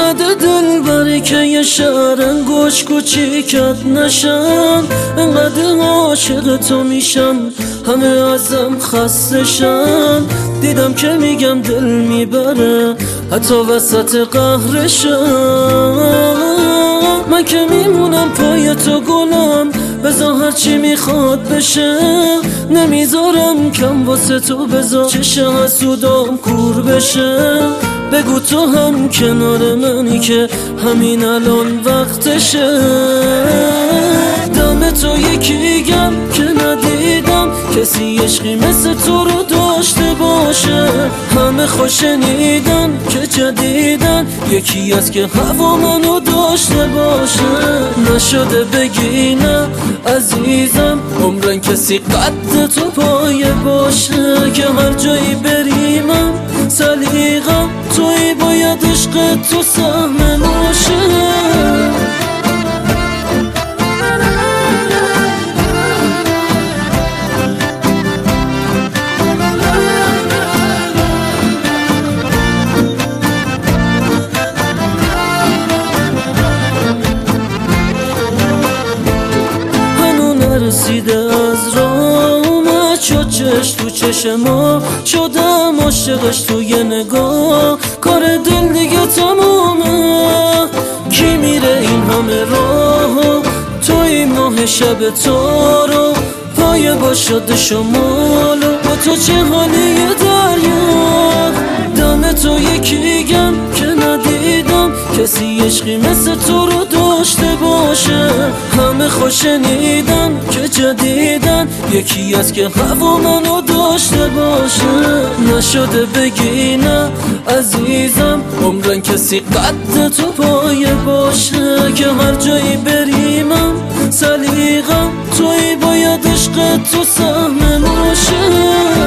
اومده دل بری که یه شهر انگوش کوچیکت نشم. انقدر عاشق تو میشم همه ازم خستشن. دیدم که میگم دل میبره حتی وسط قهرشم. من که میمونم پای تو گلم بذار هرچی میخواد بشه. نمیذارم کم واسه تو بذار چشم حسودام کور بشه. بگو تو هم کنار منی که همین الان وقتشه. دم تو یکی گم که ندیدم کسی عشقی مثل تو رو داشته باشه. همه خوش شنیدن که جدیدن یکی از که هوا منو داشته باشه. نشده بگی نه عزیزم عمرن کسی قد تو پایه باشه. که هر جایی بریمم سلیقم توی باید عشق تو سهم باشه. رسیده از راه اومد شد چش تو چشما. شدم عاشقش تو یه نگاه کار دل دیگه تمومه. کی میره این همه راه توی ماه شب تارو پایه با شد شمالو با تو چه حالی دریا. دم تو یکی گم که ندیدم کسی عشقی مثل تو رو داشته باشه. همه خوش شنیدن که جدیدن یکی از که هوا منو داشته باشه. نشده بگی نه عزیزم عمرن کسی قد تو پایه باشه. که هر جایی بریمم سلیقم توی باید عشق تو سهم باشه.